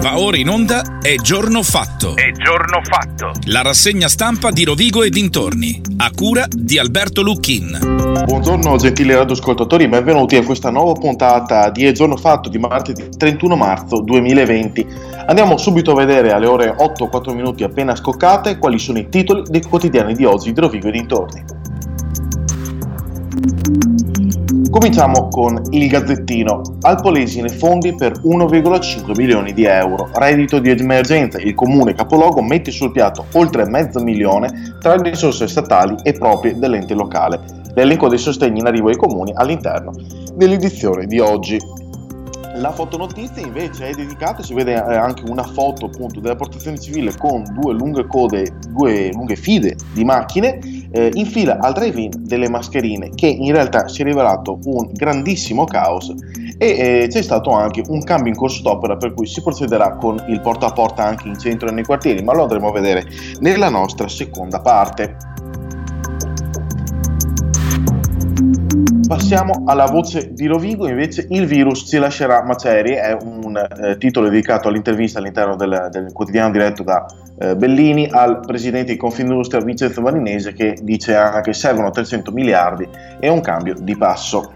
Va ora in onda È Giorno Fatto. È Giorno Fatto. La rassegna stampa di Rovigo e dintorni, a cura di Alberto Lucchin. Buongiorno gentili radioascoltatori, benvenuti a questa nuova puntata di È Giorno Fatto di martedì 31 marzo 2020. Andiamo subito a vedere alle ore 8:04 minuti appena scoccate quali sono i titoli dei quotidiani di oggi di Rovigo e dintorni. Cominciamo con il Gazzettino. Al Polesine fondi per 1,5 milioni di euro. Reddito di emergenza. Il comune capoluogo mette sul piatto oltre mezzo milione tra risorse statali e proprie dell'ente locale. L'elenco dei sostegni in arrivo ai comuni all'interno dell'edizione di oggi. La fotonotizia invece è dedicata, si vede anche una foto appunto della protezione civile con due lunghe file di macchine in fila al drive-in delle mascherine, che in realtà si è rivelato un grandissimo caos e c'è stato anche un cambio in corso d'opera, per cui si procederà con il porta a porta anche in centro e nei quartieri, ma lo andremo a vedere nella nostra seconda parte. Passiamo alla voce di Rovigo, invece il virus ci lascerà macerie, è un titolo dedicato all'intervista all'interno del quotidiano diretto da Bellini al presidente di Confindustria Vincenzo Marinese, che dice anche che servono 300 miliardi e un cambio di passo.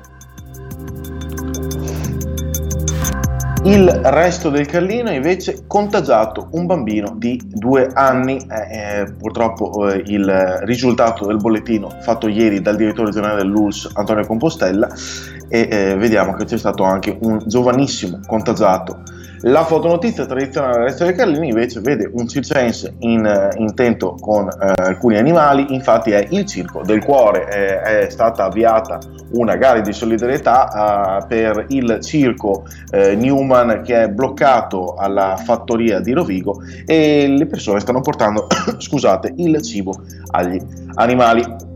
Il Resto del Carlino invece contagiato un bambino di 2 anni, purtroppo il risultato del bollettino fatto ieri dal direttore generale dell'ULSS Antonio Compostella, e vediamo che c'è stato anche un giovanissimo contagiato. La fotonotizia tradizionale del Resto del Carlino invece vede un circense intento con alcuni animali, infatti è il Circo del Cuore. È stata avviata una gara di solidarietà per il circo Newman, che è bloccato alla fattoria di Rovigo, e le persone stanno portando il cibo agli animali.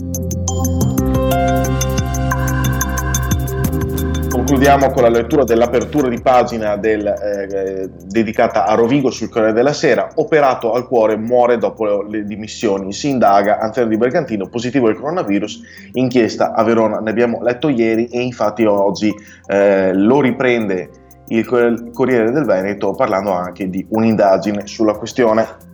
Concludiamo con la lettura dell'apertura di pagina dedicata a Rovigo sul Corriere della Sera. Operato al cuore, muore dopo le dimissioni. Si indaga, anziano di Bergantino, positivo al coronavirus, inchiesta a Verona. Ne abbiamo letto ieri e infatti oggi lo riprende il Corriere del Veneto, parlando anche di un'indagine sulla questione.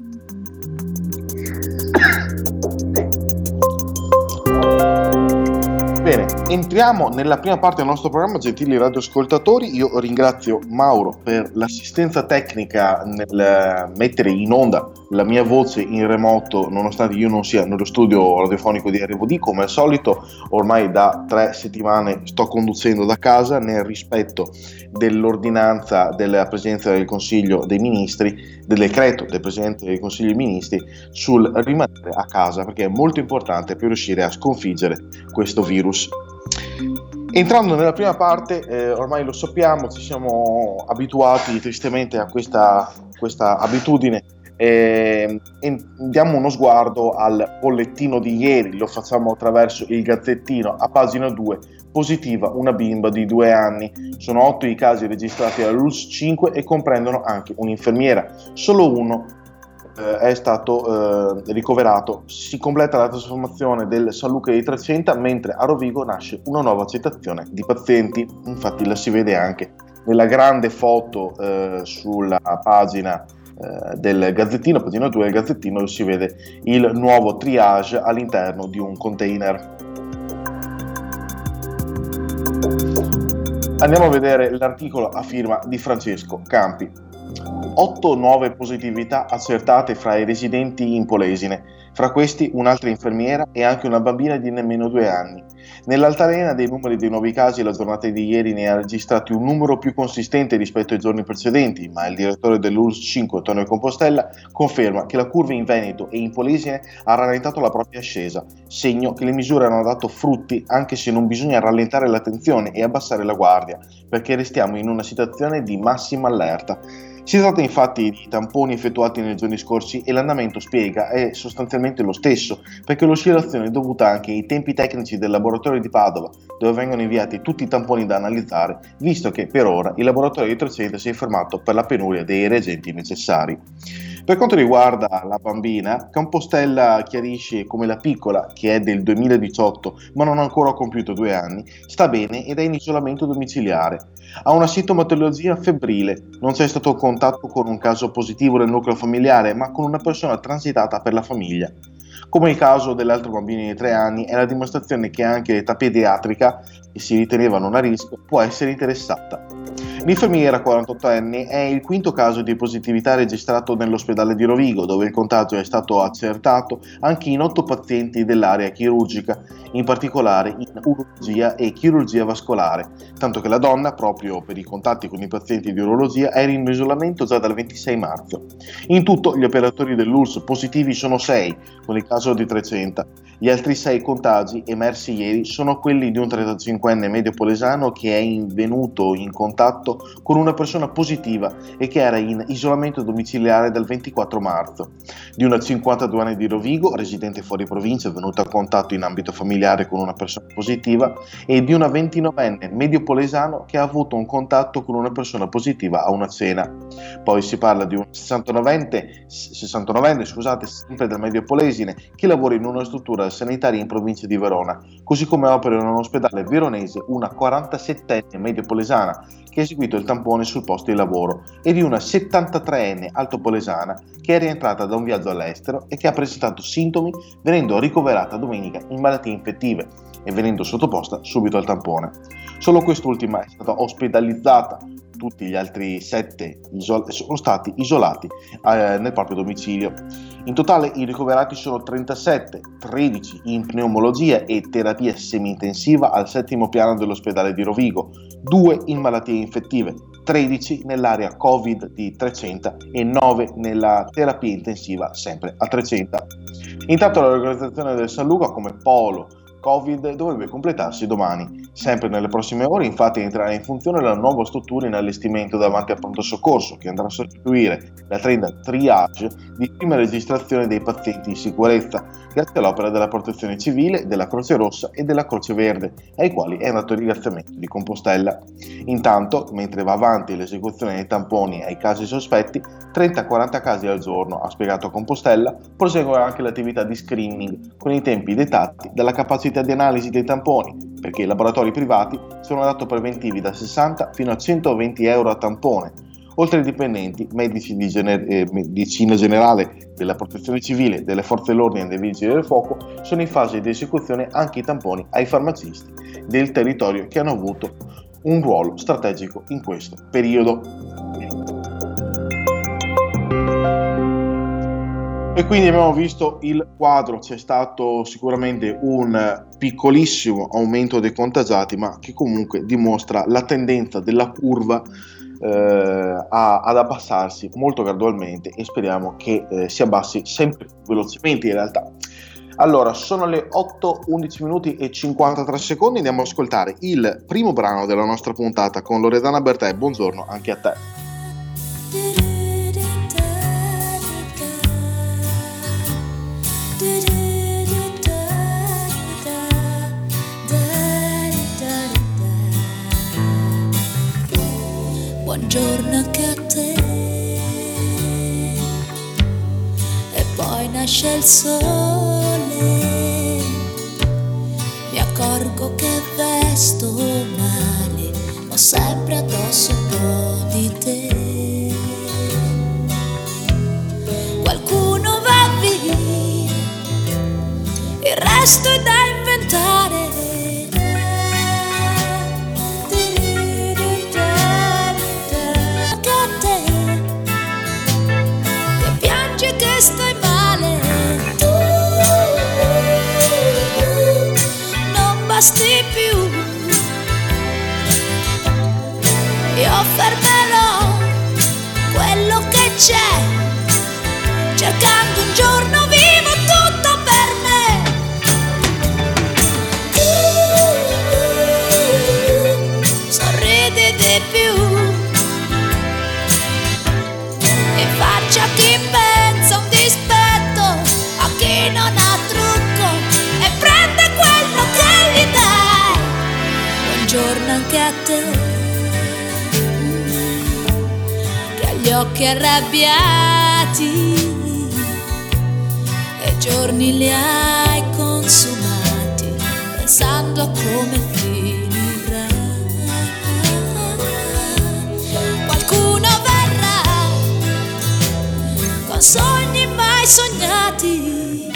Bene, entriamo nella prima parte del nostro programma, gentili radioascoltatori. Io ringrazio Mauro per l'assistenza tecnica nel mettere in onda la mia voce in remoto, nonostante io non sia nello studio radiofonico di RVD. Come al solito, ormai da 3 settimane sto conducendo da casa, nel rispetto dell'ordinanza della Presidenza del Consiglio dei Ministri, del decreto del Presidente del Consiglio dei Ministri sul rimanere a casa, perché è molto importante per riuscire a sconfiggere questo virus. Entrando nella prima parte, ormai lo sappiamo, ci siamo abituati tristemente a questa abitudine. Diamo uno sguardo al bollettino di ieri, lo facciamo attraverso il Gazzettino. A pagina 2, positiva una bimba di 2 anni, sono 8 i casi registrati all'ULSS 5 e comprendono anche un'infermiera, solo uno è stato ricoverato. Si completa la trasformazione del San Luca di Trecenta, mentre a Rovigo nasce una nuova accettazione di pazienti. Infatti la si vede anche nella grande foto sulla pagina del Gazzettino, pagina 2 del Gazzettino, si vede il nuovo triage all'interno di un container. Andiamo a vedere l'articolo a firma di Francesco Campi. 8 nuove positività accertate fra i residenti in Polesine, fra questi un'altra infermiera e anche una bambina di nemmeno 2 anni. Nell'altalena dei numeri dei nuovi casi, la giornata di ieri ne ha registrati un numero più consistente rispetto ai giorni precedenti, ma il direttore dell'ULSS 5, Antonio Compostella, conferma che la curva in Veneto e in Polesine ha rallentato la propria ascesa, segno che le misure hanno dato frutti, anche se non bisogna rallentare l'attenzione e abbassare la guardia, perché restiamo in una situazione di massima allerta. Si tratta infatti di tamponi effettuati nei giorni scorsi e l'andamento, spiega, è sostanzialmente lo stesso, perché l'oscillazione è dovuta anche ai tempi tecnici del laboratorio di Padova, dove vengono inviati tutti i tamponi da analizzare, visto che per ora il laboratorio di Trecenta si è fermato per la penuria dei reagenti necessari. Per quanto riguarda la bambina, Compostella chiarisce come la piccola, che è del 2018 ma non ha ancora compiuto 2 anni, sta bene ed è in isolamento domiciliare. Ha una sintomatologia febbrile, non c'è stato contatto con un caso positivo nel nucleo familiare, ma con una persona transitata per la famiglia. Come il caso dell'altro bambino di 3 anni, è la dimostrazione che anche l'età pediatrica, che si riteneva non a rischio, può essere interessata. L'infermiera 48enne è il quinto caso di positività registrato nell'ospedale di Rovigo, dove il contagio è stato accertato anche in 8 pazienti dell'area chirurgica, in particolare in urologia e chirurgia vascolare, tanto che la donna, proprio per i contatti con i pazienti di urologia, era in isolamento già dal 26 marzo. In tutto gli operatori dell'ULSS positivi sono 6, con il caso di 300. Gli altri 6 contagi emersi ieri sono quelli di un 35enne mediopolesano che è venuto in contatto con una persona positiva e che era in isolamento domiciliare dal 24 marzo, di una 52enne di Rovigo, residente fuori provincia, venuta a contatto in ambito familiare con una persona positiva, e di una 29enne mediopolesano che ha avuto un contatto con una persona positiva a una cena. Poi si parla di un 69enne, sempre del Mediopolesine, che lavora in una struttura sanitaria in provincia di Verona, così come opera in un ospedale veronese una 47enne mediopolesana che ha eseguito il tampone sul posto di lavoro, e di una 73enne altopolesana che è rientrata da un viaggio all'estero e che ha presentato sintomi venendo ricoverata domenica in malattie infettive e venendo sottoposta subito al tampone. Solo quest'ultima è stata ospedalizzata, tutti gli altri 7 sono stati isolati nel proprio domicilio. In totale i ricoverati sono 37, 13 in pneumologia e terapia semi-intensiva al 7° piano dell'ospedale di Rovigo, 2 in malattie infettive, 13 nell'area Covid di 300 e 9 nella terapia intensiva sempre a 300. Intanto l'organizzazione del San Luca come polo Covid dovrebbe completarsi domani. Sempre nelle prossime ore infatti entrerà in funzione la nuova struttura in allestimento davanti al pronto soccorso, che andrà a sostituire la tenda triage di prima registrazione dei pazienti in sicurezza, grazie all'opera della Protezione Civile, della Croce Rossa e della Croce Verde, ai quali è andato il ringraziamento di Compostella. Intanto, mentre va avanti l'esecuzione dei tamponi ai casi sospetti, 30-40 casi al giorno, ha spiegato Compostella, prosegue anche l'attività di screening con i tempi dettati dalla capacità di analisi dei tamponi, perché i laboratori privati sono a dato preventivi da 60 fino a 120 euro a tampone. Oltre ai dipendenti, medici di medicina generale, della Protezione Civile, delle Forze dell'Ordine e dei Vigili del Fuoco, sono in fase di esecuzione anche i tamponi ai farmacisti del territorio che hanno avuto un ruolo strategico in questo periodo. E quindi abbiamo visto il quadro, c'è stato sicuramente un piccolissimo aumento dei contagiati, ma che comunque dimostra la tendenza della curva ad abbassarsi molto gradualmente, e speriamo che si abbassi sempre più velocemente in realtà. Allora, sono le 8:11 minuti e 53 secondi, andiamo ad ascoltare il primo brano della nostra puntata con Loredana Bertè. Buongiorno anche a te. Buongiorno anche a te. E poi nasce il sole, mi accorgo che vesto male, ho sempre addosso un po' di te. Qualcuno va via, il resto è da inventare. Stai male, tu non basti più, io fermerò quello che c'è, cercando un giorno vivo tutto per me. Sorridi di più e faccia chi pensa un dispetto a chi non ha trucco e prende quello che gli dai. Buongiorno anche a te, che ha gli occhi arrabbiati passati e giorni li hai consumati pensando a come finirà. Qualcuno verrà con sogni mai sognati.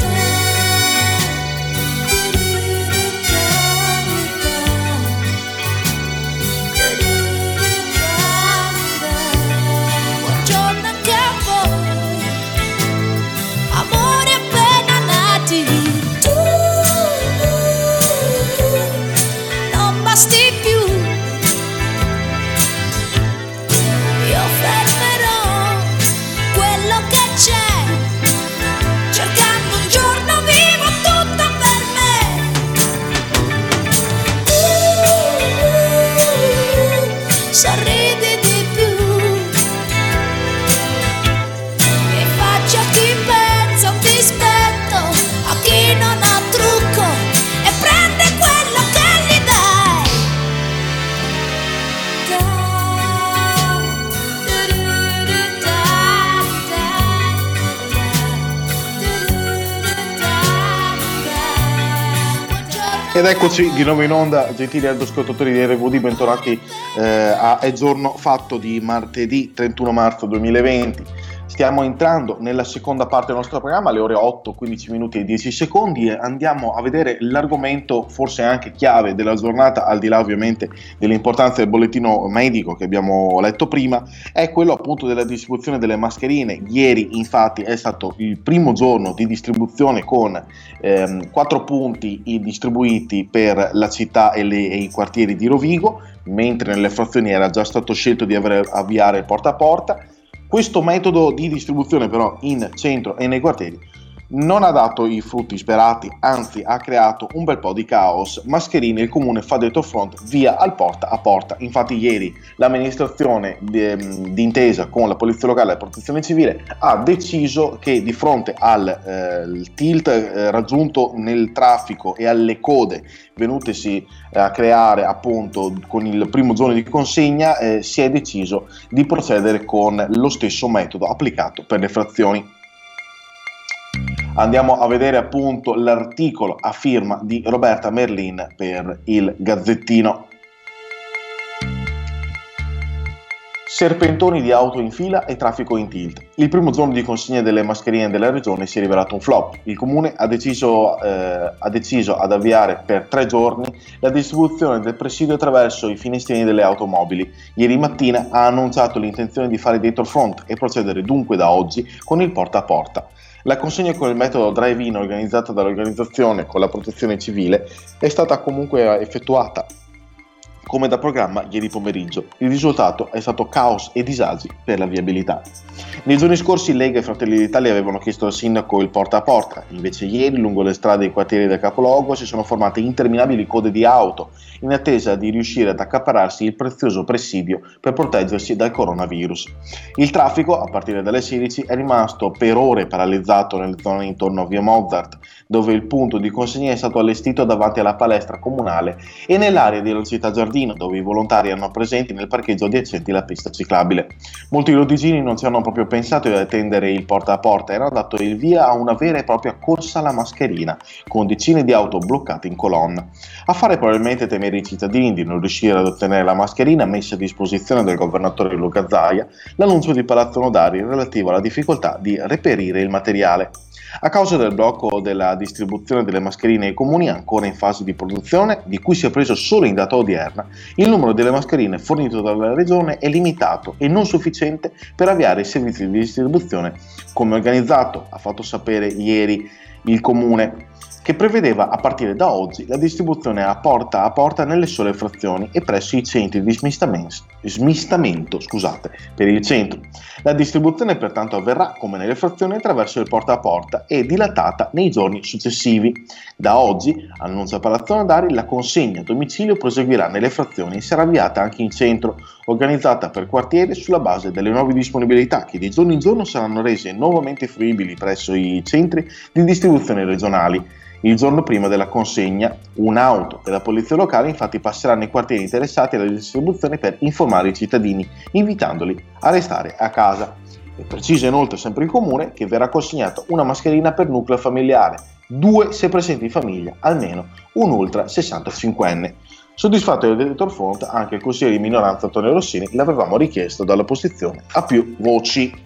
Ed eccoci di nuovo in onda, gentili ascoltatori di RVD, bentornati a È Giorno Fatto di martedì 31 marzo 2020. Stiamo entrando nella seconda parte del nostro programma, alle ore 8, 15 minuti e 10 secondi, e andiamo a vedere l'argomento forse anche chiave della giornata, al di là ovviamente dell'importanza del bollettino medico che abbiamo letto prima, è quello appunto della distribuzione delle mascherine. Ieri infatti è stato il primo giorno di distribuzione con 4 punti distribuiti per la città e i quartieri di Rovigo, mentre nelle frazioni era già stato scelto di avviare il porta a porta. Questo metodo di distribuzione però in centro e nei quartieri non ha dato i frutti sperati, anzi ha creato un bel po' di caos. Mascherine, il comune fa detto front via al porta a porta. Infatti ieri l'amministrazione d'intesa con la polizia locale e la protezione civile ha deciso che di fronte al tilt raggiunto nel traffico e alle code venutesi a creare appunto con il primo giorno di consegna, si è deciso di procedere con lo stesso metodo applicato per le frazioni. Andiamo a vedere appunto l'articolo a firma di Roberta Merlin per il Gazzettino. Serpentoni di auto in fila e traffico in tilt. Il primo giorno di consegna delle mascherine della regione si è rivelato un flop. Il comune ha deciso ad avviare per 3 giorni la distribuzione del presidio attraverso i finestrini delle automobili. Ieri mattina ha annunciato l'intenzione di fare dietro front e procedere dunque da oggi con il porta a porta. La consegna con il metodo drive-in organizzata dall'organizzazione con la protezione civile è stata comunque effettuata come da programma ieri pomeriggio. Il risultato è stato caos e disagi per la viabilità. Nei giorni scorsi Lega e Fratelli d'Italia avevano chiesto al sindaco il porta a porta, invece ieri lungo le strade e i quartieri del capoluogo si sono formate interminabili code di auto in attesa di riuscire ad accaparrarsi il prezioso presidio per proteggersi dal coronavirus. Il traffico a partire dalle 16 è rimasto per ore paralizzato nelle zone intorno a via Mozart, dove il punto di consegna è stato allestito davanti alla palestra comunale, e nell'area di Città Giardino, dove i volontari erano presenti nel parcheggio adiacenti alla pista ciclabile. Molti rodigini non ci hanno proprio pensato di attendere il porta a porta e hanno dato il via a una vera e propria corsa alla mascherina, con decine di auto bloccate in colonna. A fare probabilmente temere i cittadini di non riuscire ad ottenere la mascherina messa a disposizione del governatore Luca Zaia, l'annuncio di Palazzo Nodari relativo alla difficoltà di reperire il materiale. A causa del blocco della distribuzione delle mascherine ai comuni ancora in fase di produzione, di cui si è preso solo in data odierna, il numero delle mascherine fornito dalla regione è limitato e non sufficiente per avviare i servizi di distribuzione come organizzato, ha fatto sapere ieri il comune, che prevedeva a partire da oggi la distribuzione a porta nelle sole frazioni e presso i centri di smistamento per il centro. La distribuzione pertanto avverrà come nelle frazioni attraverso il porta a porta e dilatata nei giorni successivi. Da oggi, annuncia Palazzo Nodari, la consegna a domicilio proseguirà nelle frazioni e sarà avviata anche in centro, organizzata per quartiere sulla base delle nuove disponibilità che di giorno in giorno saranno rese nuovamente fruibili presso i centri di distribuzione regionali. Il giorno prima della consegna, un'auto della polizia locale infatti passerà nei quartieri interessati alla distribuzione per informare i cittadini, invitandoli a restare a casa. E precisa inoltre sempre il comune che verrà consegnata una mascherina per nucleo familiare, 2 se presenti in famiglia almeno un ultra 65enne. Soddisfatto del deletor Font, anche il consigliere di minoranza Antonio Rossini l'avevamo richiesto dall'opposizione a più voci.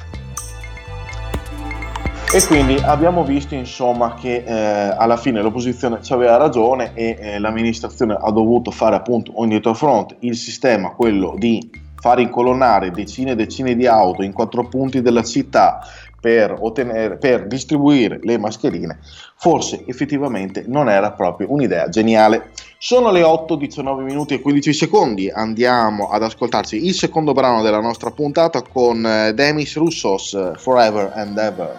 E quindi abbiamo visto insomma che alla fine l'opposizione ci aveva ragione e l'amministrazione ha dovuto fare appunto un deletor Front, il sistema, quello di far incolonnare decine e decine di auto in 4 punti della città per distribuire le mascherine, forse effettivamente non era proprio un'idea geniale. Sono le 8:19 minuti e 15 secondi, andiamo ad ascoltarci il secondo brano della nostra puntata con Demis Roussos, Forever and Ever.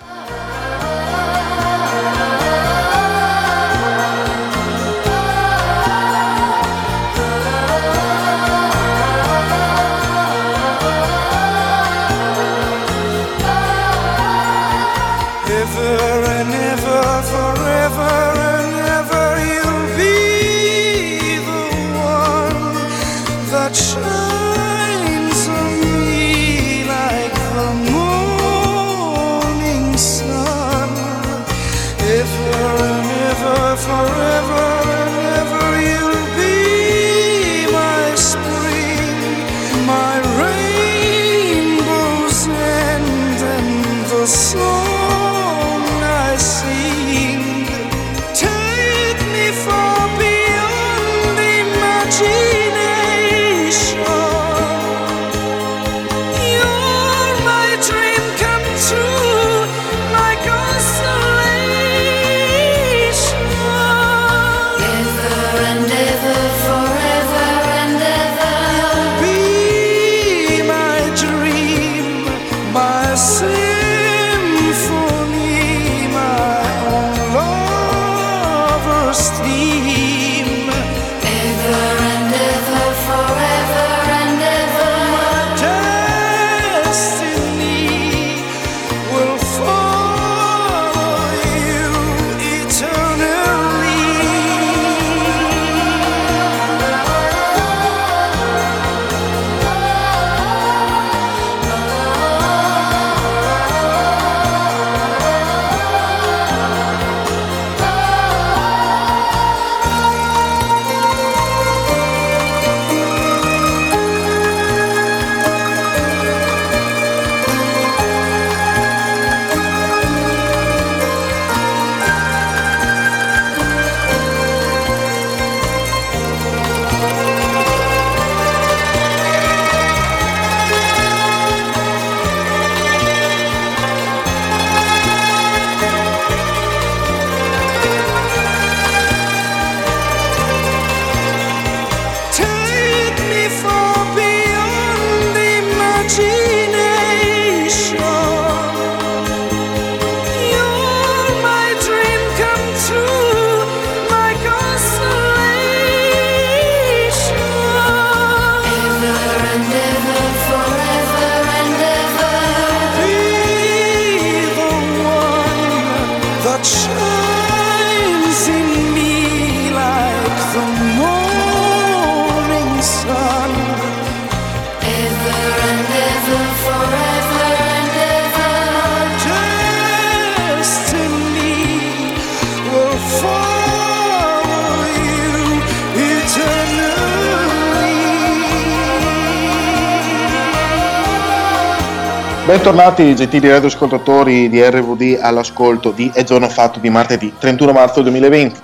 Bentornati gentili radioascoltatori di RVD all'ascolto di È giorno fatto di martedì 31 marzo 2020.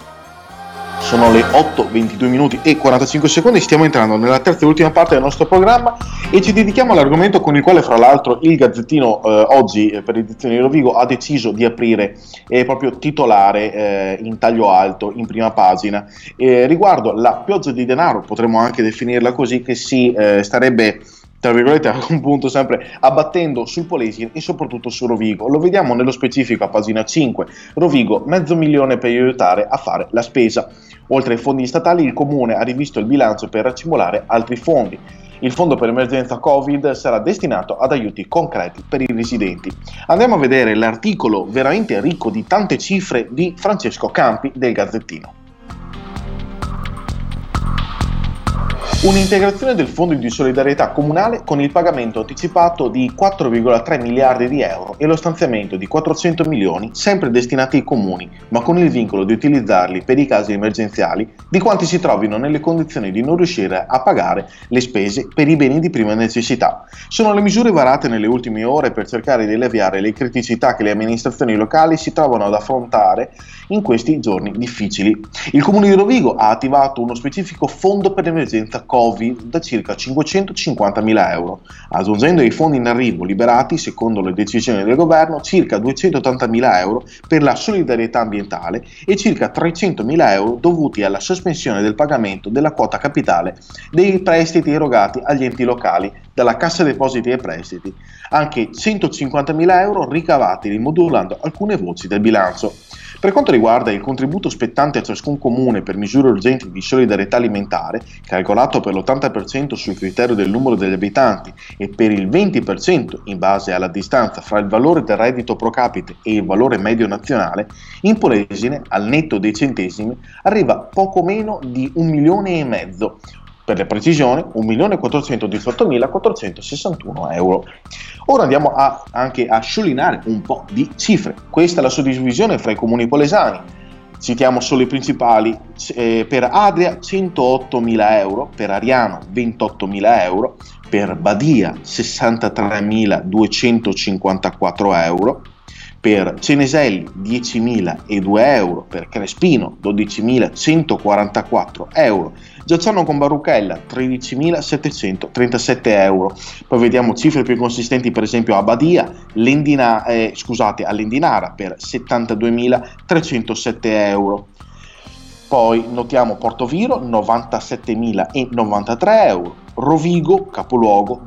Sono le 8:22 minuti e 45 secondi, stiamo entrando nella terza e ultima parte del nostro programma e ci dedichiamo all'argomento con il quale fra l'altro il Gazzettino oggi per l'edizione di Rovigo ha deciso di aprire proprio titolare in taglio alto in prima pagina riguardo la pioggia di denaro, potremmo anche definirla così, che si starebbe tra virgolette a un punto sempre abbattendo sul Polesine e soprattutto su Rovigo. Lo vediamo nello specifico a pagina 5. Rovigo, $500,000 per aiutare a fare la spesa. Oltre ai fondi statali, il comune ha rivisto il bilancio per racimolare altri fondi. Il fondo per emergenza Covid sarà destinato ad aiuti concreti per i residenti. Andiamo a vedere l'articolo veramente ricco di tante cifre di Francesco Campi del Gazzettino. Un'integrazione del Fondo di solidarietà comunale con il pagamento anticipato di 4,3 miliardi di euro e lo stanziamento di 400 milioni sempre destinati ai comuni, ma con il vincolo di utilizzarli per i casi emergenziali di quanti si trovino nelle condizioni di non riuscire a pagare le spese per i beni di prima necessità. Sono le misure varate nelle ultime ore per cercare di alleviare le criticità che le amministrazioni locali si trovano ad affrontare in questi giorni difficili. Il Comune di Rovigo ha attivato uno specifico fondo per l'emergenza Covid da circa 550.000 euro, aggiungendo ai fondi in arrivo liberati, secondo le decisioni del governo, circa 280.000 euro per la solidarietà ambientale e circa 300.000 euro dovuti alla sospensione del pagamento della quota capitale dei prestiti erogati agli enti locali dalla Cassa Depositi e Prestiti, anche 150.000 euro ricavati rimodulando alcune voci del bilancio. Per quanto riguarda il contributo spettante a ciascun comune per misure urgenti di solidarietà alimentare, calcolato per l'80% sul criterio del numero degli abitanti e per il 20% in base alla distanza fra il valore del reddito pro capite e il valore medio nazionale, in Polesine, al netto dei centesimi, arriva poco meno di 1,5 milioni. Per la precisione, 1.418.461 euro. Ora andiamo anche a sciorinare un po' di cifre. Questa è la suddivisione fra i comuni polesani. Citiamo solo i principali. Per Adria 108.000 euro, per Ariano 28.000 euro, per Badia 63.254 euro, per Ceneselli 10.002 euro, per Crespino 12.144 euro, Giazzano con Baruchella 13.737 euro. Poi vediamo cifre più consistenti, per esempio a Badia, all'Endinara per 72.307 euro. Poi notiamo Portoviro 97.093 euro, Rovigo, capoluogo,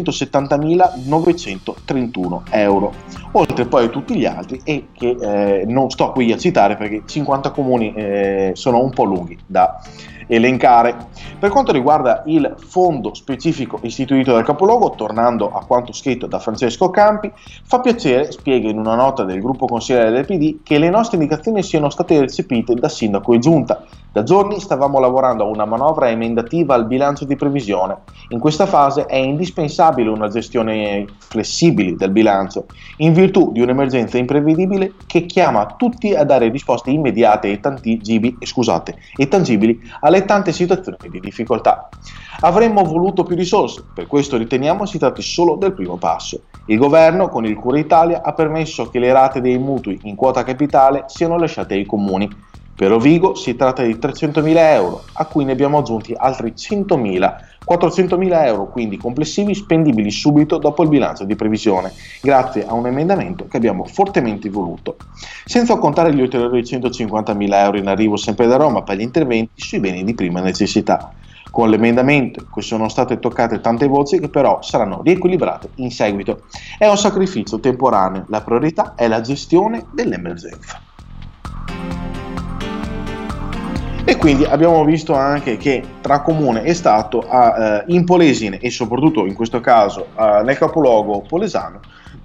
270.931 euro, oltre poi a tutti gli altri e che non sto qui a citare perché 50 comuni sono un po' lunghi da elencare. Per quanto riguarda il fondo specifico istituito dal capoluogo, tornando a quanto scritto da Francesco Campi, fa piacere, spiega in una nota del gruppo consigliere del PD, che le nostre indicazioni siano state recepite da sindaco e giunta. Da giorni stavamo lavorando a una manovra emendativa al bilancio di previsione. In questa fase è indispensabile una gestione flessibile del bilancio, in virtù di un'emergenza imprevedibile che chiama tutti a dare risposte immediate e tangibili alle tante situazioni di difficoltà. Avremmo voluto più risorse, per questo riteniamo si tratti solo del primo passo. Il governo, con il Cura Italia, ha permesso che le rate dei mutui in quota capitale siano lasciate ai comuni. Per Rovigo si tratta di 300.000 euro, a cui ne abbiamo aggiunti altri 400.000 euro, quindi complessivi spendibili subito dopo il bilancio di previsione, grazie a un emendamento che abbiamo fortemente voluto. Senza contare gli ulteriori 150.000 euro in arrivo sempre da Roma per gli interventi sui beni di prima necessità. Con l'emendamento in cui sono state toccate tante voci che però saranno riequilibrate in seguito. È un sacrificio temporaneo, la priorità è la gestione dell'emergenza. E quindi abbiamo visto anche che tra Comune e Stato in Polesine e soprattutto in questo caso nel capoluogo polesano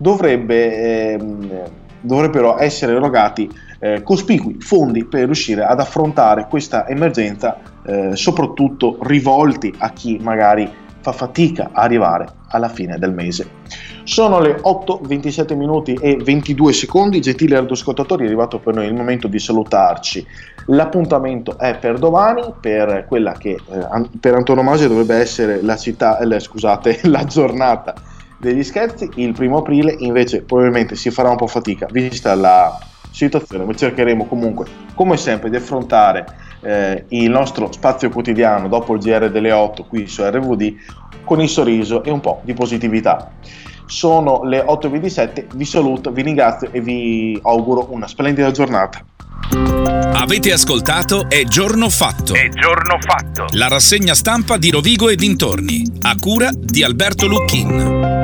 dovrebbero essere erogati cospicui fondi per riuscire ad affrontare questa emergenza, soprattutto rivolti a chi magari fa fatica a arrivare alla fine del mese. Sono le 8:27 minuti e 22 secondi. Gentili radioascoltatori, è arrivato per noi il momento di salutarci. L'appuntamento è per domani, per quella che per antonomasia dovrebbe essere la giornata degli scherzi. Il 1 aprile invece probabilmente si farà un po' fatica vista la situazione, ma cercheremo comunque come sempre di affrontare il nostro spazio quotidiano dopo il GR delle 8 qui su RVD con il sorriso e un po' di positività. Sono le 8:27, vi saluto, vi ringrazio e vi auguro una splendida giornata. Avete ascoltato È Giorno Fatto. È Giorno Fatto. La rassegna stampa di Rovigo e dintorni, a cura di Alberto Lucchin.